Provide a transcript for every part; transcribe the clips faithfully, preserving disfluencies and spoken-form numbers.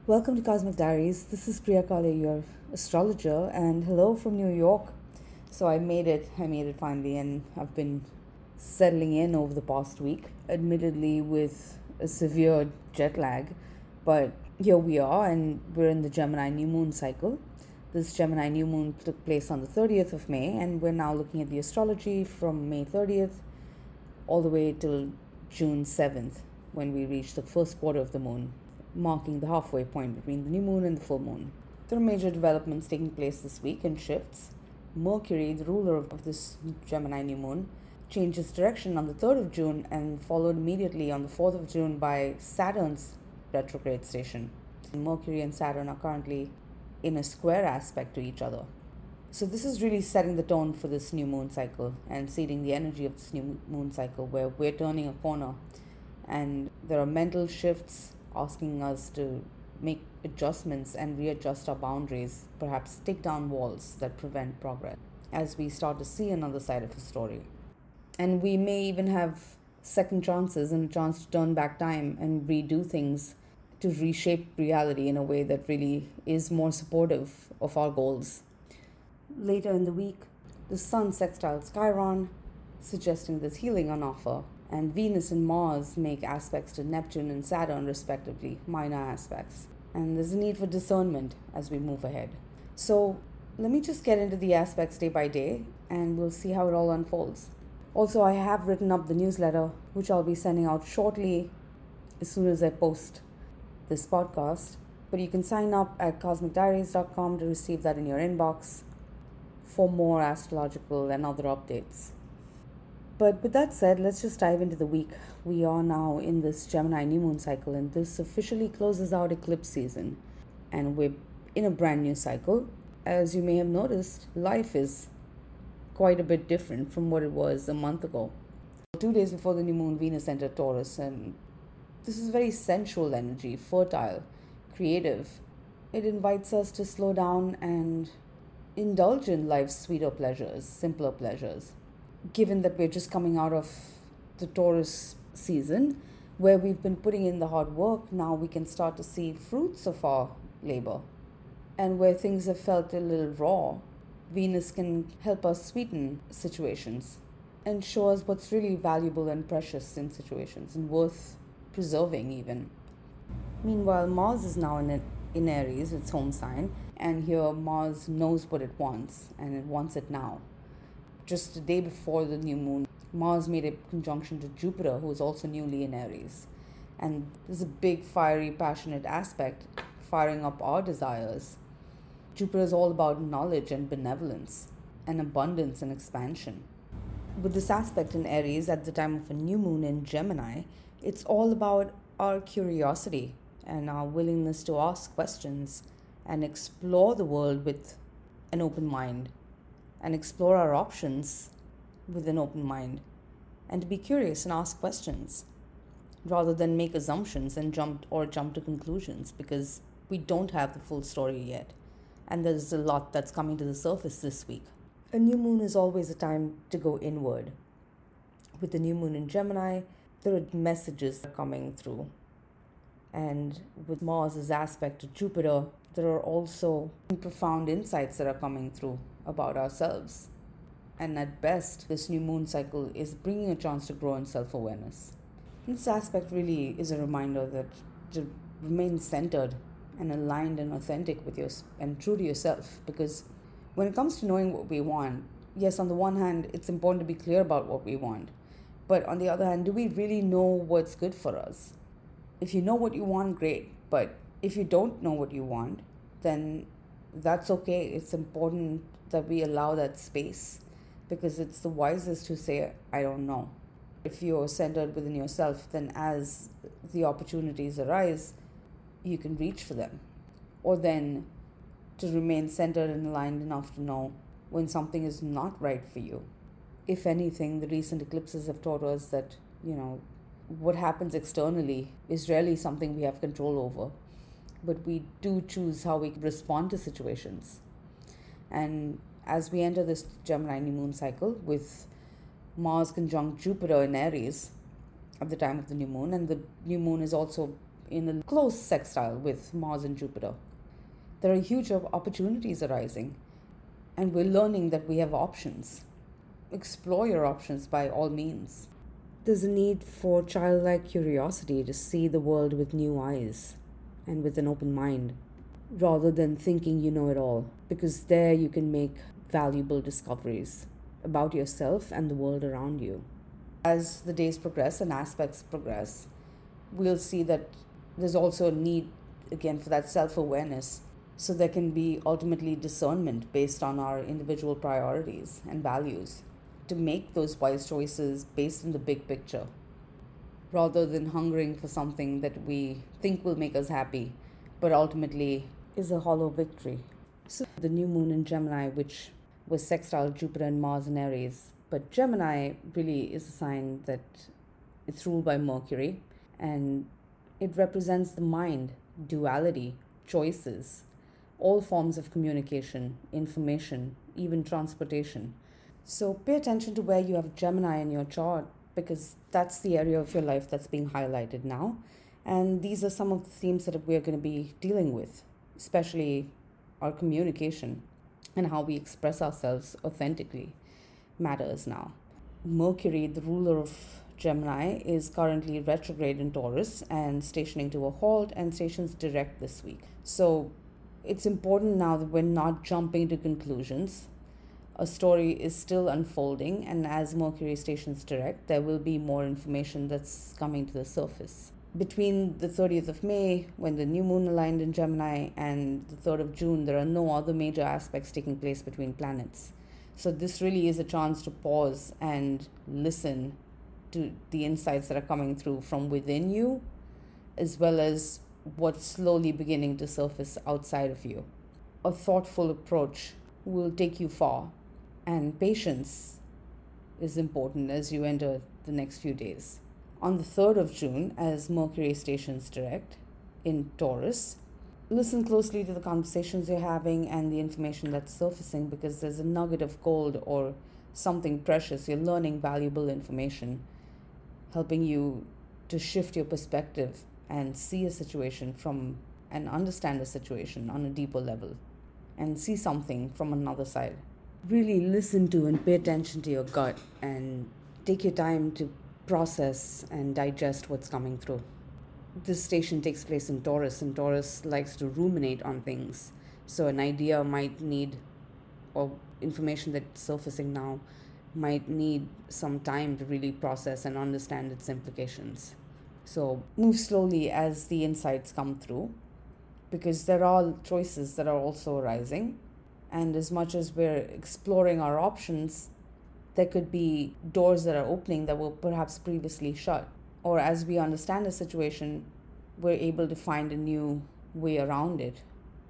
Welcome to Cosmic Diaries. This is Priya Kale, your astrologer, and hello from New York. So I made it, I made it finally, and I've been settling in over the past week, admittedly with a severe jet lag, but here we are, and we're in the Gemini new moon cycle. This Gemini new moon took place on the thirtieth of May, and we're now looking at the astrology from May thirtieth all the way till June seventh, when we reach the first quarter of the moon, marking the halfway point between the new moon and the full moon. There are major developments taking place this week and shifts. Mercury, the ruler of this Gemini new moon, changes direction on the third of June and followed immediately on the fourth of June by Saturn's retrograde station. Mercury and Saturn are currently in a square aspect to each other. So this is really setting the tone for this new moon cycle and seeding the energy of this new moon cycle, where we're turning a corner and there are mental shifts asking us to make adjustments and readjust our boundaries, perhaps take down walls that prevent progress as we start to see another side of a story. And we may even have second chances and a chance to turn back time and redo things to reshape reality in a way that really is more supportive of our goals. Later in the week, the Sun sextiles Chiron, suggesting there's healing on offer, and Venus and Mars make aspects to Neptune and Saturn respectively, minor aspects. And there's a need for discernment as we move ahead. So let me just get into the aspects day by day, and we'll see how it all unfolds. Also, I have written up the newsletter, which I'll be sending out shortly as soon as I post this podcast. But you can sign up at cosmic diaries dot com to receive that in your inbox for more astrological and other updates. But with that said, let's just dive into the week. We are now in this Gemini new moon cycle, and this officially closes out eclipse season. And we're in a brand new cycle. As you may have noticed, life is quite a bit different from what it was a month ago. Two days before the new moon, Venus entered Taurus, and this is very sensual energy, fertile, creative. It invites us to slow down and indulge in life's sweeter pleasures, simpler pleasures. Given that we're just coming out of the Taurus season, where we've been putting in the hard work, now we can start to see fruits of our labor. And where things have felt a little raw, Venus can help us sweeten situations and show us what's really valuable and precious in situations and worth preserving even. Meanwhile, Mars is now in, in Aries, its home sign, and here Mars knows what it wants, and it wants it now. Just a day before the new moon, Mars made a conjunction to Jupiter, who is also newly in Aries. And there's a big, fiery, passionate aspect, firing up our desires. Jupiter is all about knowledge and benevolence, and abundance and expansion. With this aspect in Aries at the time of a new moon in Gemini, it's all about our curiosity and our willingness to ask questions and explore the world with an open mind, and explore our options with an open mind, and to be curious and ask questions rather than make assumptions and jump or jump to conclusions, because we don't have the full story yet, and there's a lot that's coming to the surface this week. A new moon is always a time to go inward. With the new moon in Gemini, there are messages coming through, and with Mars' aspect to Jupiter, there are also profound insights that are coming through about ourselves. And at best, this new moon cycle is bringing a chance to grow in self-awareness. This aspect really is a reminder that to remain centered and aligned and authentic with yours and true to yourself, because when it comes to knowing what we want, yes, on the one hand, it's important to be clear about what we want, but on the other hand, do we really know what's good for us? If you know what you want, great, but if you don't know what you want, then that's okay. It's important that we allow that space, because it's the wisest to say, I don't know. If you're centered within yourself, then as the opportunities arise, you can reach for them. Or then to remain centered and aligned enough to know when something is not right for you. If anything, the recent eclipses have taught us that, you know, what happens externally is rarely something we have control over, but we do choose how we respond to situations. And as we enter this Gemini new moon cycle with Mars conjunct Jupiter in Aries at the time of the new moon, and the new moon is also in a close sextile with Mars and Jupiter. There are huge opportunities arising, and we're learning that we have options. Explore your options by all means. There's a need for childlike curiosity to see the world with new eyes and with an open mind, rather than thinking you know it all, because there you can make valuable discoveries about yourself and the world around you. As the days progress and aspects progress, we'll see that there's also a need again for that self-awareness, so there can be ultimately discernment based on our individual priorities and values to make those wise choices based on the big picture, rather than hungering for something that we think will make us happy, but ultimately is a hollow victory. So the new moon in Gemini, which was sextile Jupiter and Mars in Aries, but Gemini really is a sign that it's ruled by Mercury, and it represents the mind, duality, choices, all forms of communication, information, even transportation. So pay attention to where you have Gemini in your chart, because that's the area of your life that's being highlighted now. And these are some of the themes that we're going to be dealing with, especially our communication and how we express ourselves authentically matters now. Mercury, the ruler of Gemini, is currently retrograde in Taurus and stationing to a halt, and stations direct this week. So it's important now that we're not jumping to conclusions. A story is still unfolding, and as Mercury stations direct, there will be more information that's coming to the surface. Between the thirtieth of May, when the new moon aligned in Gemini, and the third of June, there are no other major aspects taking place between planets. So this really is a chance to pause and listen to the insights that are coming through from within you, as well as what's slowly beginning to surface outside of you. A thoughtful approach will take you far, and patience is important as you enter the next few days. On the third of June, as Mercury stations direct in Taurus, listen closely to the conversations you're having and the information that's surfacing, because there's a nugget of gold or something precious. You're learning valuable information, helping you to shift your perspective and see a situation from and understand a situation on a deeper level and see something from another side. Really listen to and pay attention to your gut and take your time to process and digest what's coming through. This station takes place in Taurus, and Taurus likes to ruminate on things. So an idea might need, or information that's surfacing now, might need some time to really process and understand its implications. So move slowly as the insights come through, because there are choices that are also arising. And as much as we're exploring our options, there could be doors that are opening that were perhaps previously shut. Or as we understand a situation, we're able to find a new way around it,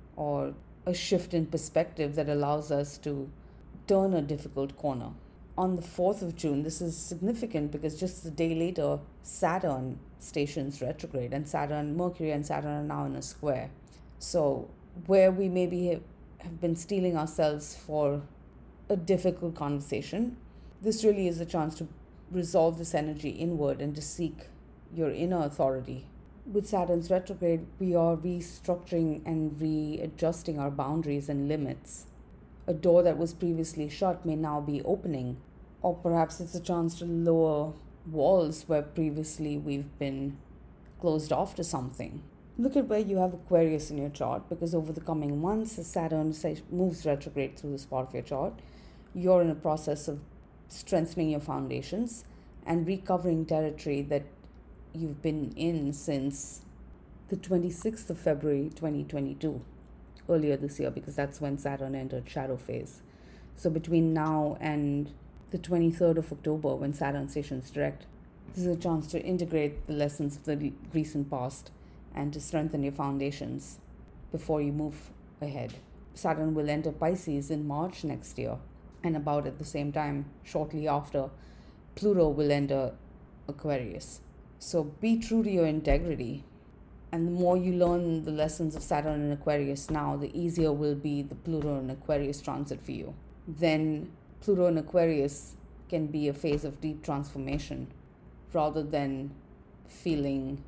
or a shift in perspective that allows us to turn a difficult corner. On the fourth of June, this is significant because just a day later, Saturn stations retrograde, and Saturn, Mercury and Saturn are now in a square. So where we maybe have been steeling ourselves for a difficult conversation, this really is a chance to resolve this energy inward and to seek your inner authority. With Saturn's retrograde, we are restructuring and readjusting our boundaries and limits. A door that was previously shut may now be opening, or perhaps it's a chance to lower walls where previously we've been closed off to something. Look at where you have Aquarius in your chart, because over the coming months, as Saturn moves retrograde through this part of your chart, you're in a process of strengthening your foundations and recovering territory that you've been in since the twenty-sixth of February twenty twenty-two, earlier this year, because that's when Saturn entered shadow phase. So between now and the twenty-third of October, when Saturn stations direct, this is a chance to integrate the lessons of the recent past and to strengthen your foundations before you move ahead. Saturn will enter Pisces in March next year, and about at the same time, shortly after, Pluto will enter Aquarius. So be true to your integrity, and the more you learn the lessons of Saturn in Aquarius now, the easier will be the Pluto and Aquarius transit for you. Then Pluto and Aquarius can be a phase of deep transformation rather than feeling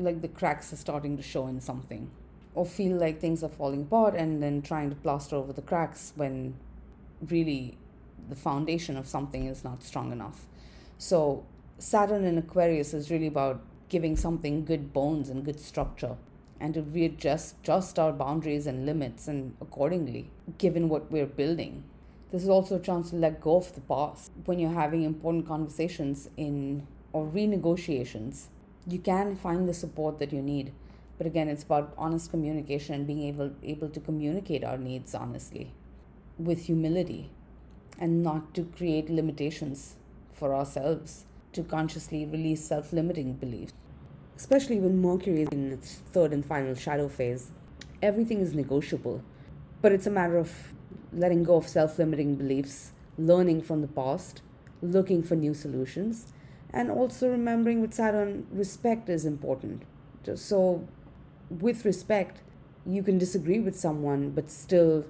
like the cracks are starting to show in something, or feel like things are falling apart and then trying to plaster over the cracks when really the foundation of something is not strong enough. So, Saturn in Aquarius is really about giving something good bones and good structure, and to readjust just our boundaries and limits and accordingly, given what we're building. This is also a chance to let go of the past. When you're having important conversations in or renegotiations, you can find the support that you need. But again, it's about honest communication and being able able to communicate our needs honestly, with humility, and not to create limitations for ourselves, to consciously release self-limiting beliefs. Especially when Mercury is in its third and final shadow phase, everything is negotiable. But it's a matter of letting go of self limiting beliefs, learning from the past, looking for new solutions, and also remembering with Saturn, respect is important. So, with respect, you can disagree with someone but still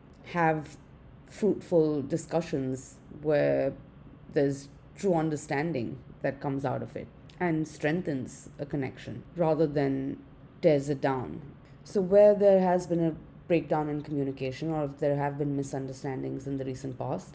have fruitful discussions where there's true understanding that comes out of it and strengthens a connection rather than tears it down. So, where there has been a breakdown in communication, or if there have been misunderstandings in the recent past,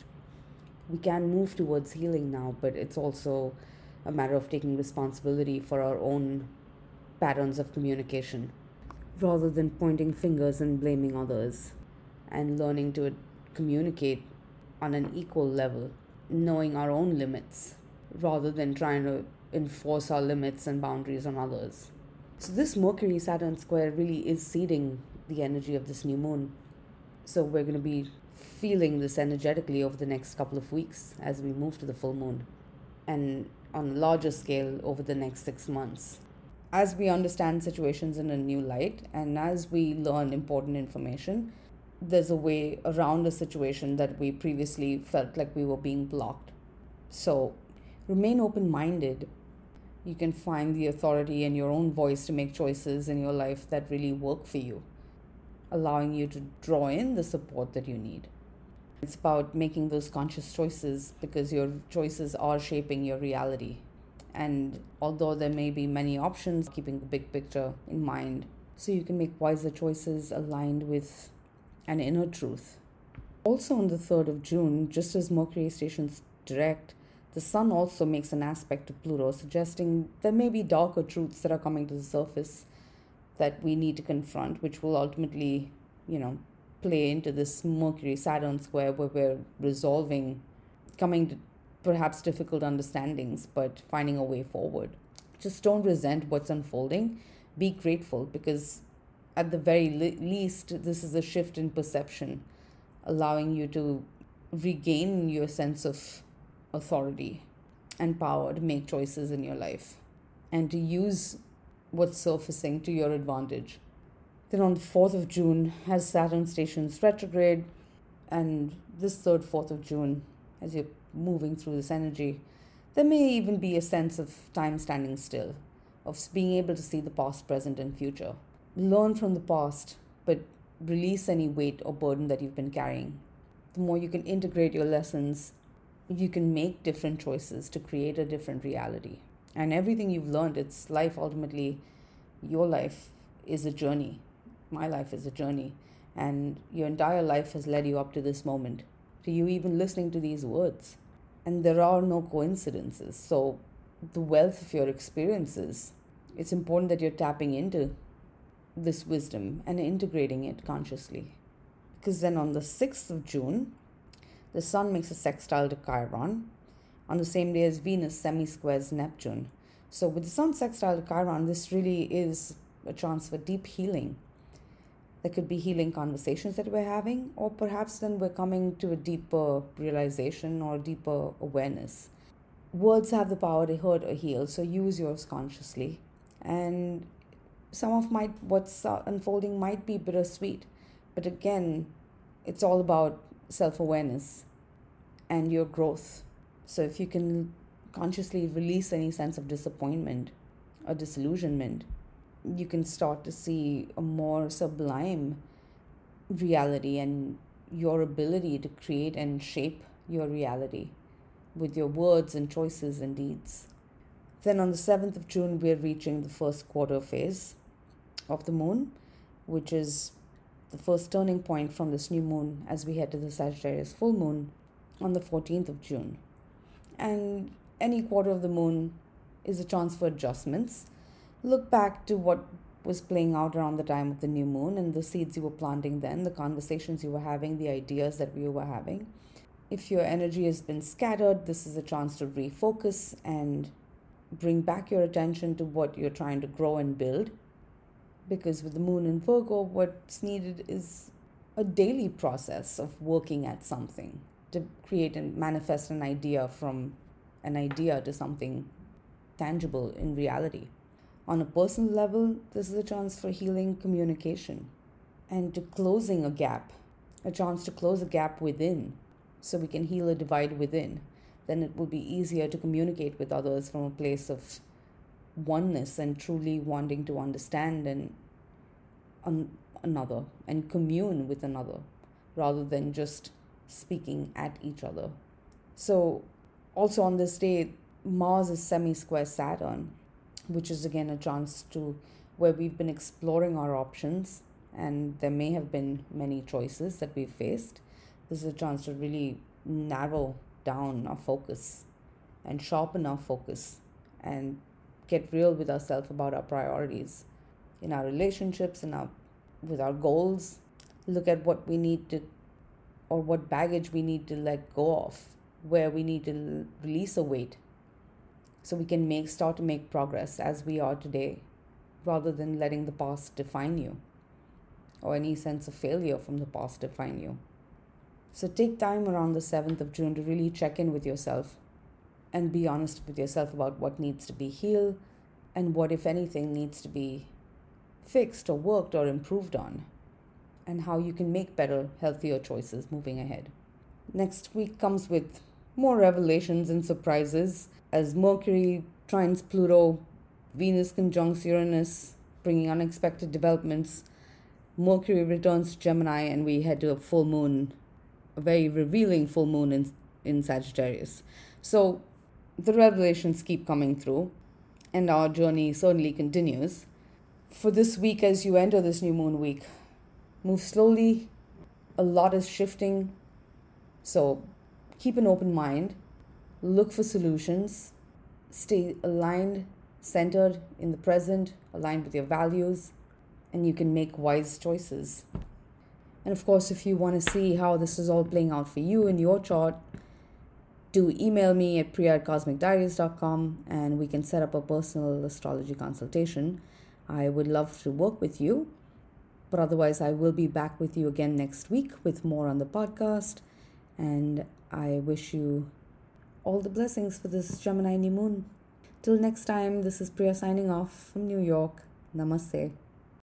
we can move towards healing now, but it's also a matter of taking responsibility for our own patterns of communication rather than pointing fingers and blaming others, and learning to communicate on an equal level, knowing our own limits rather than trying to enforce our limits and boundaries on others. So, this Mercury Saturn square really is seeding the energy of this new moon. So, we're going to be feeling this energetically over the next couple of weeks as we move to the full moon, and on a larger scale over the next six months. As we understand situations in a new light and as we learn important information, there's a way around a situation that we previously felt like we were being blocked. So, remain open minded. You can find the authority and your own voice to make choices in your life that really work for you, allowing you to draw in the support that you need. It's about making those conscious choices because your choices are shaping your reality. And although there may be many options, keeping the big picture in mind so you can make wiser choices aligned with an inner truth. Also, on the third of June, just as Mercury stations direct, the Sun also makes an aspect to Pluto, suggesting there may be darker truths that are coming to the surface that we need to confront, which will ultimately, you know, play into this Mercury Saturn square where we're resolving, coming to perhaps difficult understandings, but finding a way forward. Just don't resent what's unfolding. Be grateful because, at the very le- least, this is a shift in perception, allowing you to regain your sense of authority and power to make choices in your life and to use what's surfacing to your advantage. Then on the fourth of June, as Saturn stations retrograde, and this third, fourth of June, as you're moving through this energy, there may even be a sense of time standing still, of being able to see the past, present, and future. Learn from the past, but release any weight or burden that you've been carrying. The more you can integrate your lessons, you can make different choices to create a different reality. And everything you've learned, it's life ultimately. Your life is a journey. My life is a journey. And your entire life has led you up to this moment, to you even listening to these words. And there are no coincidences. So, the wealth of your experiences, it's important that you're tapping into this wisdom and integrating it consciously. Because then on the sixth of June, the Sun makes a sextile to Chiron on the same day as Venus semi-squares Neptune. So with the Sun sextile to Chiron, this really is a chance for deep healing. There could be healing conversations that we're having, or perhaps then we're coming to a deeper realization or deeper awareness. Words have the power to hurt or heal, so use yours consciously. And some of might what's unfolding might be bittersweet, but again, it's all about self-awareness and your growth. So if you can consciously release any sense of disappointment or disillusionment, you can start to see a more sublime reality and your ability to create and shape your reality with your words and choices and deeds. Then on the seventh of June, we're reaching the first quarter phase of the moon, which is the first turning point from this new moon as we head to the Sagittarius full moon on the fourteenth of June. And any quarter of the moon is a chance for adjustments. Look back to what was playing out around the time of the new moon and the seeds you were planting then, the conversations you were having, the ideas that we were having. If your energy has been scattered, this is a chance to refocus and bring back your attention to what you're trying to grow and build. Because with the moon in Virgo, what's needed is a daily process of working at something to create and manifest an idea from an idea to something tangible in reality. On a personal level, this is a chance for healing communication and to closing a gap, a chance to close a gap within so we can heal a divide within. Then it will be easier to communicate with others from a place of oneness and truly wanting to understand and un- another and commune with another rather than just speaking at each other. So also on this day, Mars is semi-square Saturn, which is again a chance to where we've been exploring our options and there may have been many choices that we've faced. This is a chance to really narrow down our focus and sharpen our focus and get real with ourselves about our priorities in our relationships and our with our goals. Look at what we need to or what baggage we need to let go of, where we need to release a weight so we can make start to make progress as we are today rather than letting the past define you or any sense of failure from the past define you. So take time around the seventh of June to really check in with yourself and be honest with yourself about what needs to be healed and what, if anything, needs to be fixed or worked or improved on, and how you can make better, healthier choices moving ahead. Next week comes with more revelations and surprises as Mercury trines Pluto, Venus conjuncts Uranus, bringing unexpected developments. Mercury returns to Gemini and we head to a full moon, a very revealing full moon in, in Sagittarius. So the revelations keep coming through and our journey certainly continues. For this week, as you enter this new moon week, move slowly. A lot is shifting. So keep an open mind. Look for solutions. Stay aligned, centered in the present, aligned with your values, and you can make wise choices. And of course, if you want to see how this is all playing out for you in your chart, do email me at priya at cosmic diaries dot com and we can set up a personal astrology consultation. I would love to work with you. But otherwise, I will be back with you again next week with more on the podcast. And I wish you all the blessings for this Gemini new moon. Till next time, this is Priya signing off from New York. Namaste.